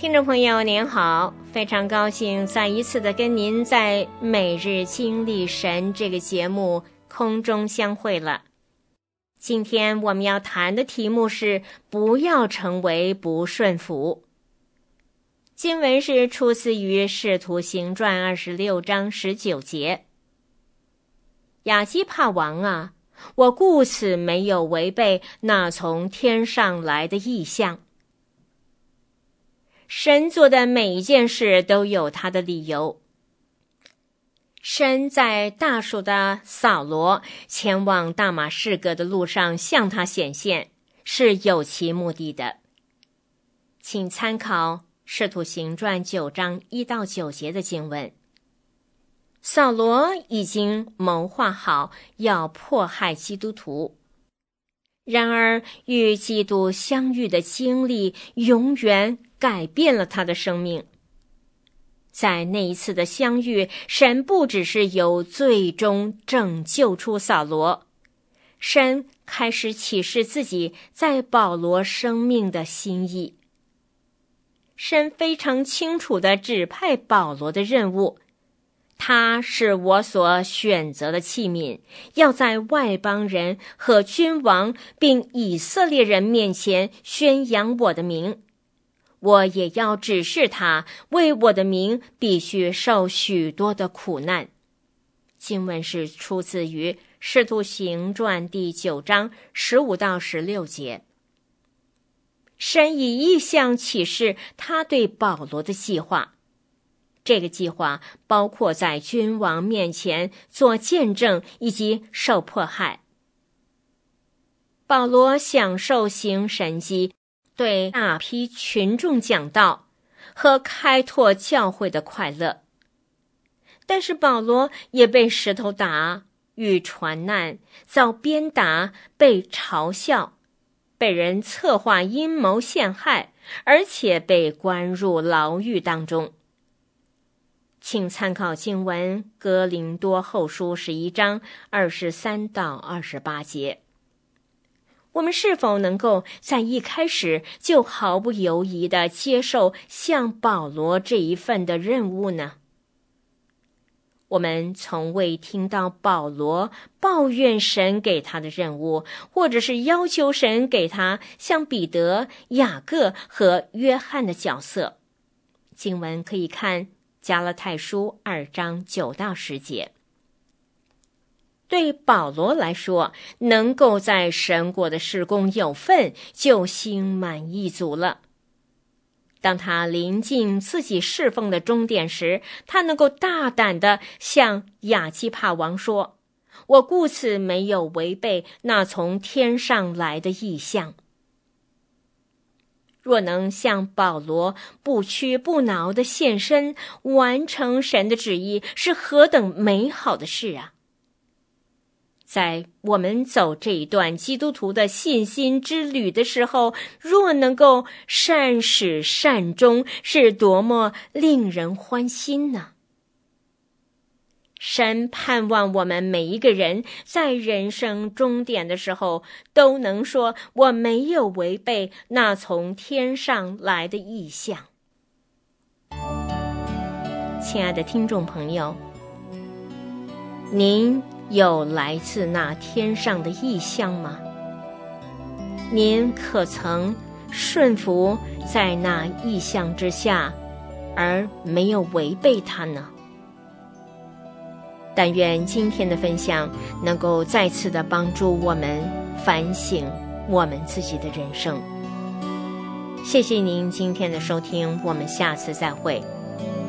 听众朋友您好，非常高兴再一次的跟您在每日经历神这个节目空中相会了。今天我们要谈的题目是不要成为不顺服。经文是出自于使徒行传26章19节。亚基帕王啊，我故此没有违背那从天上来的异象。神做的每一件事都有他的理由。神在大数的扫罗前往大马士革的路上向他显现，是有其目的的。请参考使徒行传9章1到9节的经文。扫罗已经谋划好要迫害基督徒，然而与基督相遇的经历永远改变了他的生命。在那一次的相遇，神不只是有最终拯救出扫罗，神开始启示自己在保罗生命的心意。神非常清楚地指派保罗的任务，他是我所选择的器皿，要在外邦人和君王并以色列人面前宣扬我的名。我也要指示他，为我的名必须受许多的苦难。经文是出自于使徒行传第9章15到16节。神以异象启示他对保罗的计划，这个计划包括在君王面前做见证以及受迫害。保罗享受行神迹，对大批群众讲道和开拓教会的快乐。但是保罗也被石头打，遇船难，遭鞭打，被嘲笑，被人策划阴谋陷害，而且被关入牢狱当中。请参考经文哥林多后书11章23到28节。我们是否能够在一开始就毫不犹豫地接受像保罗这一份的任务呢？我们从未听到保罗抱怨神给他的任务，或者是要求神给他像彼得、雅各和约翰的角色。经文可以看加拉太书2章9到10节。对保罗来说，能够在神国的事工有份，就心满意足了。当他临近自己侍奉的终点时，他能够大胆地向亚基帕王说，我故此没有违背那从天上来的异象。若能像保罗不屈不挠地献身，完成神的旨意，是何等美好的事啊！在我们走这一段基督徒的信心之旅的时候，若能够善始善终，是多么令人欢心呢！神盼望我们每一个人在人生终点的时候，都能说我没有违背那从天上来的异象。亲爱的听众朋友，您有来自那天上的异象吗？您可曾顺服在那异象之下，而没有违背它呢？但愿今天的分享能够再次的帮助我们反省我们自己的人生。谢谢您今天的收听，我们下次再会。